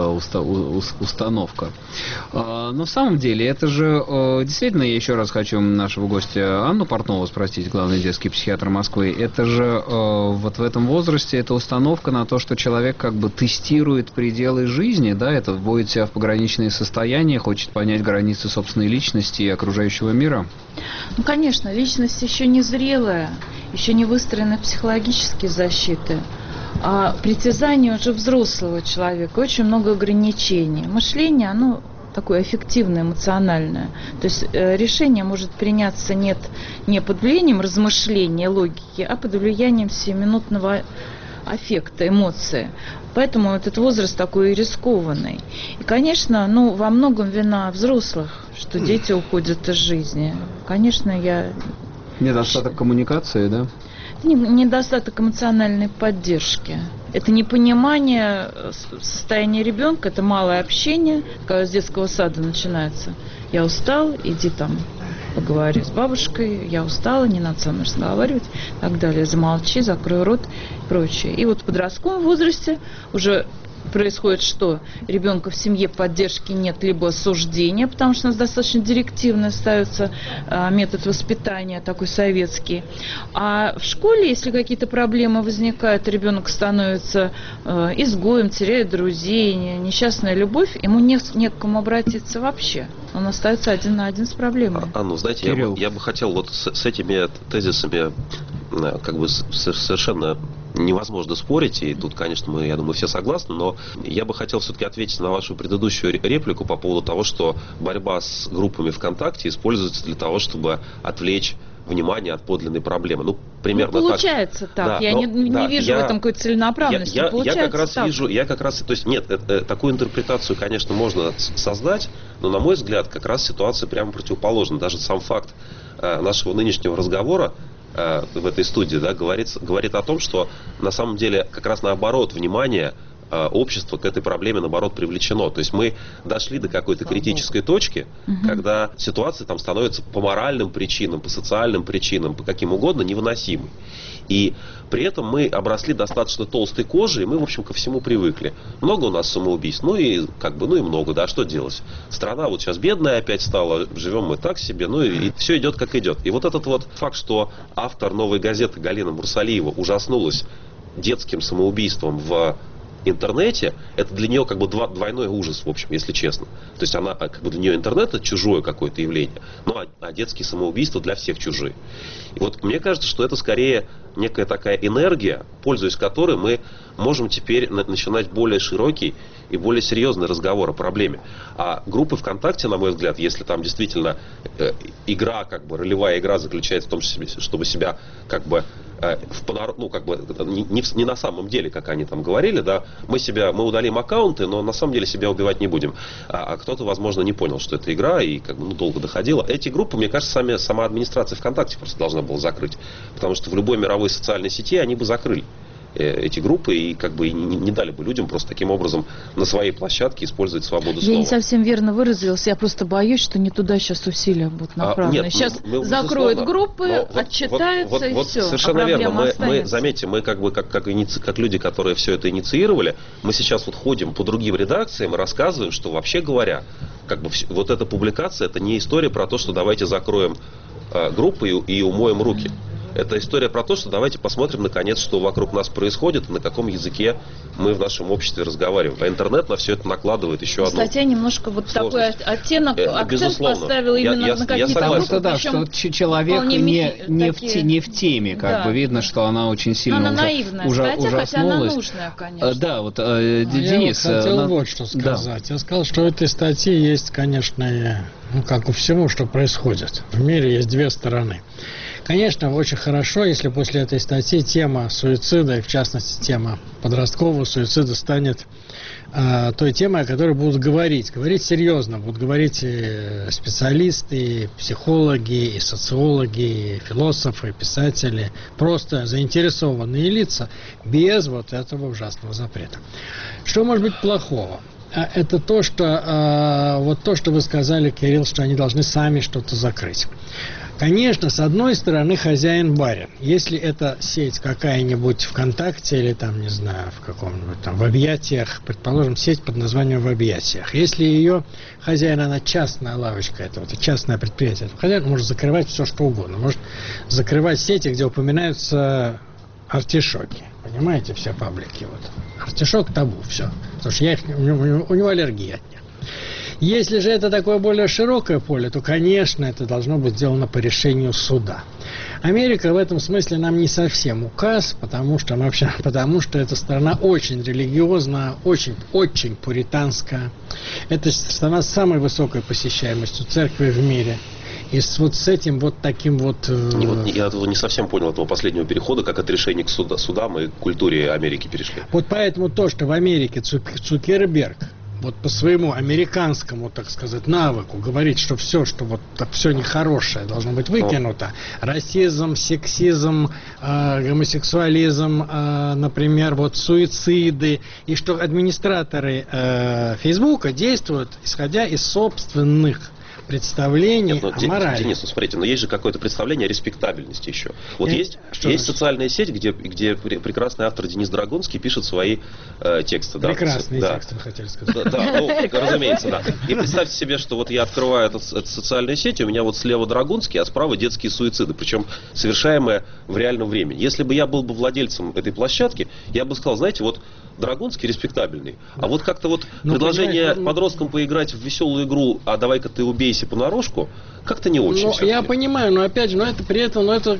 вот установка. Но в самом деле, это же, действительно, я еще раз хочу нашего гостя Анну Портнову спросить, главный детский психиатр Москвы, это же вот в этом возрасте, это установка на то, что человек как бы тестирует пределы жизни, да, это вводит себя в пограничные состояния, хочет понять границы собственной личности и окружающего мира. Ну, конечно, личность еще не зрелая, еще не выстроены психологические защиты. А притязание уже взрослого человека, очень много ограничений. Мышление, оно такое аффективное, эмоциональное. То есть решение может приняться не под влиянием размышления, логики, а под влиянием сиюминутного аффекта, эмоции. Поэтому этот возраст такой рискованный. И, конечно, во многом вина взрослых, что дети уходят из жизни. Конечно, Недостаток коммуникации, да? недостаток эмоциональной поддержки. Это непонимание состояния ребенка, это малое общение, когда с детского сада начинается. Я устал, иди там поговори с бабушкой, я устала, не надо со мной разговаривать, и так далее. Замолчи, закрой рот и прочее. И вот в подростковом возрасте уже происходит что? Ребенка в семье поддержки нет, либо осуждения, потому что у нас достаточно директивно ставится метод воспитания, такой советский. А в школе, если какие-то проблемы возникают, ребенок становится изгоем, теряет друзей, несчастная любовь, ему не к кому обратиться вообще. Он остается один на один с проблемой. Анну, знаете, я бы хотел вот с этими тезисами как бы совершенно невозможно спорить, и тут, конечно, я думаю, все согласны, но я бы хотел все-таки ответить на вашу предыдущую реплику по поводу того, что борьба с группами ВКонтакте используется для того, чтобы отвлечь внимание от подлинной проблемы. Ну, примерно получается так. Да, я не вижу в этом какой-то целенаправленности. Я как раз, то есть нет, такую интерпретацию, конечно, можно создать, но, на мой взгляд, как раз ситуация прямо противоположна. Даже сам факт нашего нынешнего разговора в этой студии, да, говорит о том, что на самом деле как раз наоборот внимание общества к этой проблеме, наоборот, привлечено. То есть мы дошли до какой-то критической точки, когда ситуация там становится по моральным причинам, по социальным причинам, по каким угодно невыносимой. И при этом мы обросли достаточно толстой кожей, и мы, в общем, ко всему привыкли. Много у нас самоубийств, и много, да, что делать? Страна вот сейчас бедная опять стала, живем мы так себе, и все идет как идет. И вот этот вот факт, что автор «Новой газеты» Галина Мурсалиева ужаснулась детским самоубийством в интернете, это для нее как бы двойной ужас, в общем, если честно. То есть она, как бы для нее интернет это чужое какое-то явление, а детские самоубийства для всех чужие. И вот мне кажется, что это скорее некая такая энергия, пользуясь которой мы можем теперь начинать более широкий и более серьезный разговор о проблеме. А группы ВКонтакте, на мой взгляд, если там действительно игра, как бы ролевая игра заключается в том, чтобы себя как бы не на самом деле, как они там говорили, да, мы удалим аккаунты, но на самом деле себя убивать не будем. А кто-то, возможно, не понял, что это игра, и как бы долго доходило. Эти группы, мне кажется, сама администрация ВКонтакте просто должна была закрыть. Потому что в любой мировой социальной сети они бы закрыли эти группы и как бы не дали бы людям просто таким образом на своей площадке использовать свободу слова. Я не совсем верно выразилась, я просто боюсь, что не туда сейчас усилия будут направлены. Сейчас закроют группы, отчитаются и все. Совершенно верно. Заметьте, мы как люди, которые все это инициировали, мы сейчас вот ходим по другим редакциям и рассказываем, что вообще говоря, как бы вот эта публикация, это не история про то, что давайте закроем группы и умоем руки. Это история про то, что давайте посмотрим, наконец, что вокруг нас происходит, на каком языке мы в нашем обществе разговариваем. А интернет на все это накладывает еще одну статья немножко вот такой оттенок, акцент поставила именно на какие-то группы. Да, что человек не в теме, как бы видно, что она очень сильно она наивная статья, хотя она нужная, конечно. Да, вот Денис... Я хотел вот что сказать. Да. Я сказал, что у этой статьи есть, конечно, как у всего, что происходит. В мире есть две стороны. Конечно, очень хорошо, если после этой статьи тема суицида, и в частности тема подросткового суицида станет той темой, о которой будут говорить. Говорить серьезно. Будут говорить и специалисты, и психологи, и социологи, и философы, и писатели. Просто заинтересованные лица без вот этого ужасного запрета. Что может быть плохого? Это то, что вот то, что вы сказали, Кирилл, что они должны сами что-то закрыть. Конечно, с одной стороны, хозяин барин. Если это сеть какая-нибудь ВКонтакте или там, не знаю, в каком-нибудь там в объятиях, предположим, сеть под названием в объятиях. Если ее хозяин, она частная лавочка, это вот частное предприятие, то хозяин может закрывать все, что угодно. Может закрывать сети, где упоминаются артишоки. Понимаете, все паблики. Вот. Артишок табу, все. Потому что у него аллергия от них. Если же это такое более широкое поле, то, конечно, это должно быть сделано по решению суда. Америка в этом смысле нам не совсем указ, потому что эта страна очень религиозная, очень пуританская. Это страна с самой высокой посещаемостью церкви в мире. И вот с этим вот таким вот... Я не совсем понял этого последнего перехода, как от решения к судам и к культуре Америки перешли. Вот поэтому то, что в Америке Цукерберг вот по своему американскому, так сказать, навыку говорит, что все, что вот так все нехорошее должно быть выкинуто. Расизм, сексизм, гомосексуализм, например, вот суициды, и что администраторы Фейсбука действуют, исходя из собственных представлений о морали. Денис, смотрите, но есть же какое-то представление о респектабельности еще. Вот есть социальная сеть, где прекрасный автор Денис Драгунский пишет свои тексты. Прекрасные тексты, вы хотели сказать. Разумеется, да. И представьте себе, что вот я открываю эту социальную сеть, у меня вот слева Драгунский, а справа детские суициды, причем совершаемые в реальном времени. Если бы я был бы владельцем этой площадки, я бы сказал, знаете, вот Драгунский респектабельный, а вот как-то вот предложение подросткам поиграть в веселую игру, а давай-ка ты убейся понарошку, как-то не очень. Я понимаю, но опять же, это при этом, это,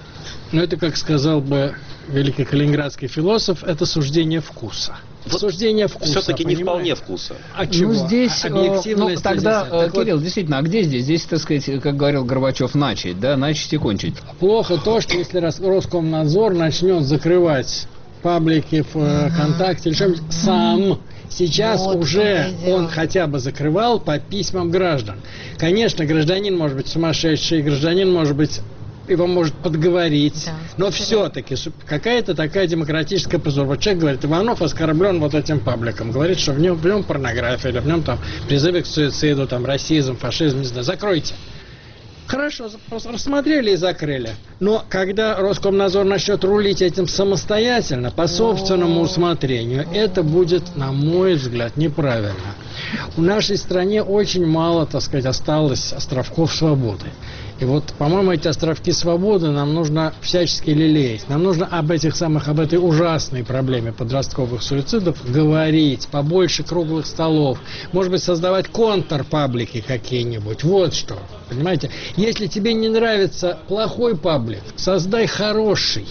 как сказал бы великий калининградский философ, это суждение вкуса. Вот суждение вкуса. Все-таки не вполне вкуса. А чего? Здесь, объективность. Тогда, Кирилл, действительно, а где здесь? Здесь, так сказать, как говорил Горбачев, начать и кончить. Плохо то, что если Роскомнадзор начнет закрывать паблики в ВКонтакте или что-нибудь сам. Сейчас уже он хотя бы закрывал по письмам граждан. Конечно, гражданин может быть сумасшедший, гражданин может быть, его может подговорить, но все-таки какая-то такая демократическая позор. Вот человек говорит, Иванов оскорблен вот этим пабликом, говорит, что в нем порнография, или в нем там призывы к суициду, там расизм, фашизм, не знаю, закройте. Хорошо, рассмотрели и закрыли. Но когда Роскомнадзор начнет рулить этим самостоятельно, по собственному усмотрению, это будет, на мой взгляд, неправильно. В нашей стране очень мало, так сказать, осталось островков свободы. И вот, по-моему, эти островки свободы нам нужно всячески лелеять. Нам нужно об этой ужасной проблеме подростковых суицидов говорить, побольше круглых столов. Может быть, создавать контрпаблики какие-нибудь. Вот что. Понимаете? Если тебе не нравится плохой паблик, создай хороший.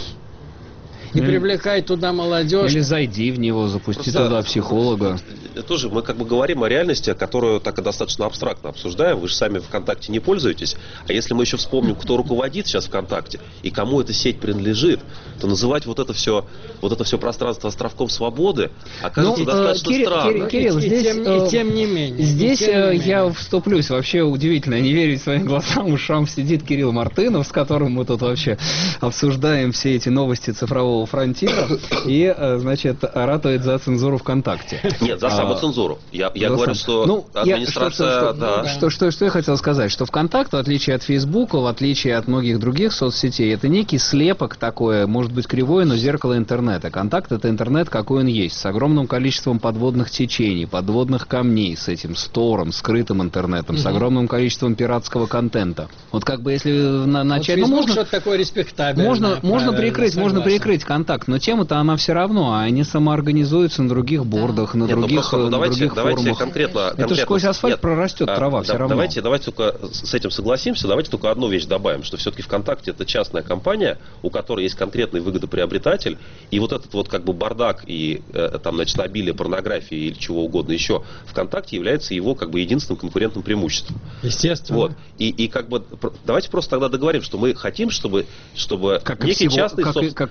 И привлекай туда молодежь. Или зайди в него, запусти туда психолога. Тоже мы как бы говорим о реальности, которую так и достаточно абстрактно обсуждаем. Вы же сами ВКонтакте не пользуетесь. А если мы еще вспомним, кто руководит сейчас ВКонтакте и кому эта сеть принадлежит, то называть вот это все пространство островком свободы окажется достаточно странно. Кирилл, тем не менее. Здесь я вступлюсь. Вообще удивительно не верить своим глазам. Ушам сидит Кирилл Мартынов, с которым мы тут вообще обсуждаем все эти новости цифрового фронтира и, значит, ратует за цензуру ВКонтакте. Нет, за самоцензуру. Я говорю, что администрация... Что я хотел сказать, что ВКонтакт, в отличие от Фейсбука, в отличие от многих других соцсетей, это некий слепок такое, может быть кривое, но зеркало интернета. Контакт — это интернет, какой он есть, с огромным количеством подводных течений, подводных камней, с этим стором, скрытым интернетом, с огромным количеством пиратского контента. Вот как бы если начать... Вот можно что-то такое респектабельное. Можно прикрыть контакт, но тема-то она все равно, они самоорганизуются на других бордах, на других форумах. Конкретно, это же сквозь асфальт прорастет трава все равно. Давайте только с этим согласимся, давайте только одну вещь добавим, что все-таки ВКонтакте это частная компания, у которой есть конкретный выгодоприобретатель, и вот этот вот как бы бардак и там, значит, обилие порнографии или чего угодно еще, ВКонтакте является его как бы единственным конкурентным преимуществом. Естественно. Вот. И как бы давайте просто тогда договорим, что мы хотим, чтобы некий частный как и всего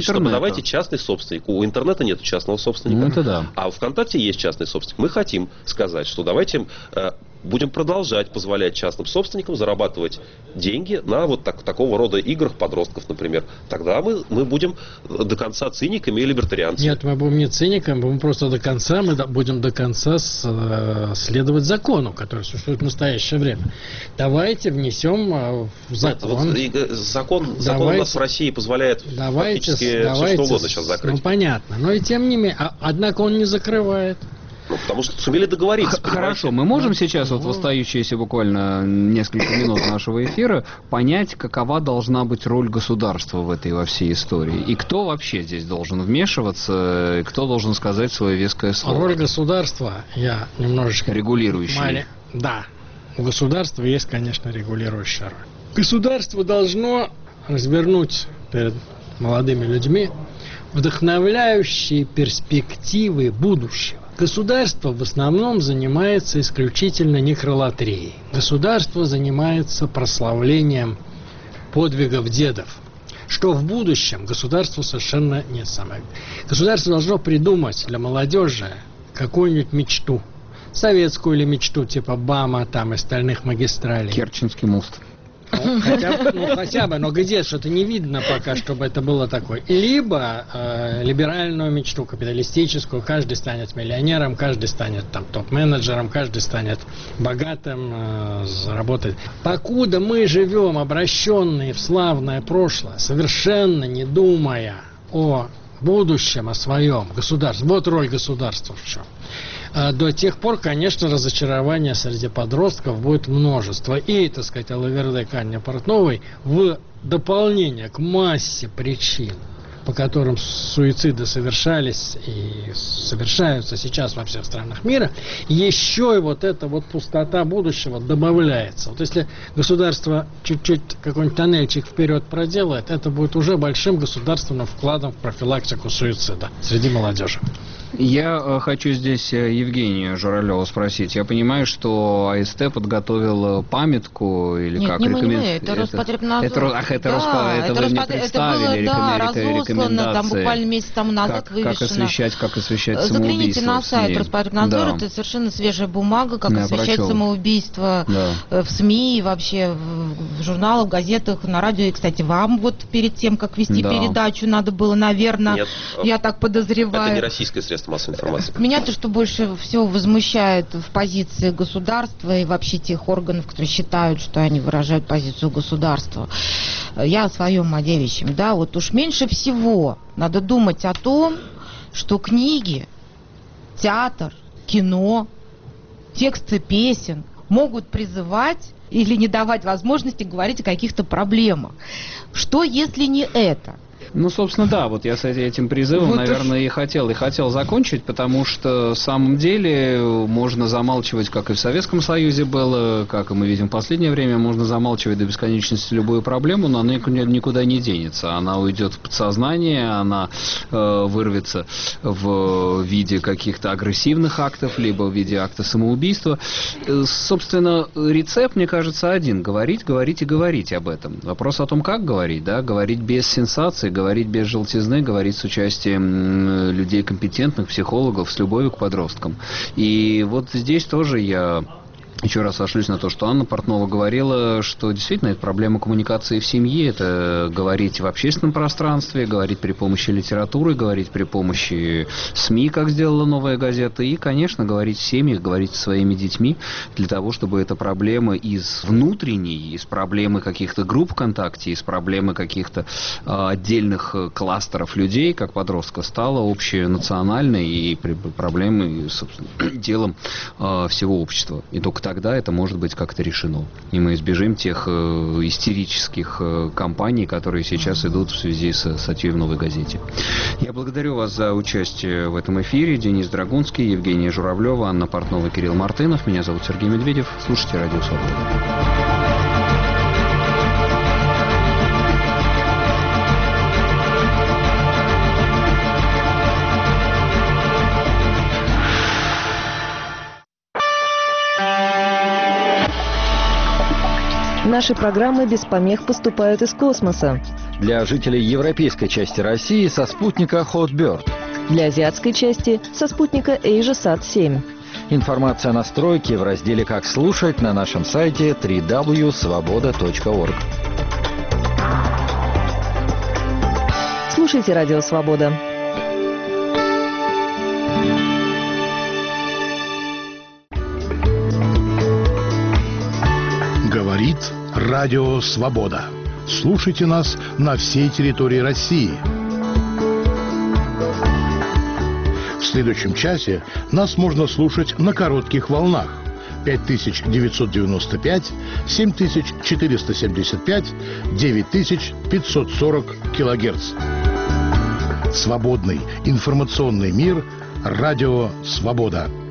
говорите, что давайте частный собственник. У интернета нет частного собственника. Ну, это да. А у ВКонтакте есть частный собственник. Мы хотим сказать, что давайте будем продолжать позволять частным собственникам зарабатывать деньги на вот такого рода играх подростков, например. Тогда мы будем до конца циниками и либертарианцами. Нет, мы будем не циниками, мы просто будем до конца следовать закону, который существует в настоящее время. Давайте внесем в закон. Закон у нас в России позволяет фактически все что угодно сейчас закрыть. Ну, понятно. Но и тем не менее, однако он не закрывает. Ну, потому что сумели договориться. Хорошо, мы можем сейчас, вот в остающиеся буквально несколько минут нашего эфира, понять, какова должна быть роль государства во всей истории? И кто вообще здесь должен вмешиваться, и кто должен сказать свое веское слово? Роль государства, я немножечко... Регулирующая. Да, у государства есть, конечно, регулирующая роль. Государство должно развернуть перед молодыми людьми вдохновляющие перспективы будущего. Государство в основном занимается исключительно некролатрией. Государство занимается прославлением подвигов дедов, что в будущем государству совершенно не самое. Государство должно придумать для молодежи какую-нибудь мечту. Советскую или мечту типа БАМа там и стальных магистралей. Керченский мост. Хотя бы, но где что-то не видно пока, чтобы это было такое. Либо либеральную мечту, капиталистическую, каждый станет миллионером, каждый станет там топ-менеджером, каждый станет богатым, заработает. Покуда мы живем обращенные в славное прошлое, совершенно не думая о будущем, о своем государстве, вот роль государства в чем. До тех пор, конечно, разочарования среди подростков будет множество. И, так сказать, Алаверды Анне Портновой в дополнение к массе причин, по которым суициды совершались и совершаются сейчас во всех странах мира, еще и вот эта вот пустота будущего добавляется. Вот если государство чуть-чуть какой-нибудь тоннельчик вперед проделает, это будет уже большим государственным вкладом в профилактику суицида среди молодежи. Я хочу здесь Евгения Журавлева спросить. Я понимаю, что АСТ подготовил памятку или нет, как? Нет, это Роспотребнадзор. Это вы мне представили разослано, там буквально месяц тому назад вывешено. Как освещать самоубийство. Загляните на сайт Роспотребнадзора, это совершенно свежая бумага, как освещать самоубийство в СМИ, и вообще в журналах, в газетах, на радио. И, кстати, вам вот перед тем, как вести передачу, надо было, наверное, я так подозреваю. Это не российское средство массовой информации. Меня-то что больше всего возмущает в позиции государства и вообще тех органов, которые считают, что они выражают позицию государства. Я о своем, о девичьем, да, вот уж меньше всего надо думать о том, что книги, театр, кино, тексты песен могут призывать или не давать возможности говорить о каких-то проблемах. Что, если не это? Ну, собственно, да, вот я с этим призывом, вот наверное, и хотел закончить, потому что, в самом деле, можно замалчивать, как и в Советском Союзе было, как и мы видим в последнее время, можно замалчивать до бесконечности любую проблему, но она никуда не денется. Она уйдет в подсознание, она вырвется в виде каких-то агрессивных актов, либо в виде акта самоубийства. Собственно, рецепт, мне кажется, один. Говорить и говорить об этом. Вопрос о том, как говорить, да, говорить без сенсаций, говорить без желтизны, говорить с участием людей компетентных, психологов, с любовью к подросткам. И вот здесь тоже я еще раз сошлюсь на то, что Анна Портнова говорила, что действительно это проблема коммуникации в семье, это говорить в общественном пространстве, говорить при помощи литературы, говорить при помощи СМИ, как сделала «Новая газета», и, конечно, говорить в семьях, говорить со своими детьми, для того, чтобы эта проблема из внутренней, из проблемы каких-то групп ВКонтакте, из проблемы каких-то отдельных кластеров людей, как подростка, стала общенациональной и проблемой, собственно, делом всего общества. И только тогда это может быть как-то решено. И мы избежим тех истерических кампаний, которые сейчас идут в связи с статьей в «Новой газете». Я благодарю вас за участие в этом эфире. Денис Драгунский, Евгения Журавлева, Анна Портнова, Кирилл Мартынов. Меня зовут Сергей Медведев. Слушайте «Радио Свобода». Наши программы без помех поступают из космоса. Для жителей европейской части России со спутника Hotbird. Для азиатской части со спутника AsiaSat-7. Информация о настройке в разделе «Как слушать» на нашем сайте www.svoboda.org. Слушайте Радио Свобода. Говорит Радио Свобода. Слушайте нас на всей территории России. В следующем часе нас можно слушать на коротких волнах 5995, 7475, 9540 килогерц. Свободный информационный мир. Радио Свобода.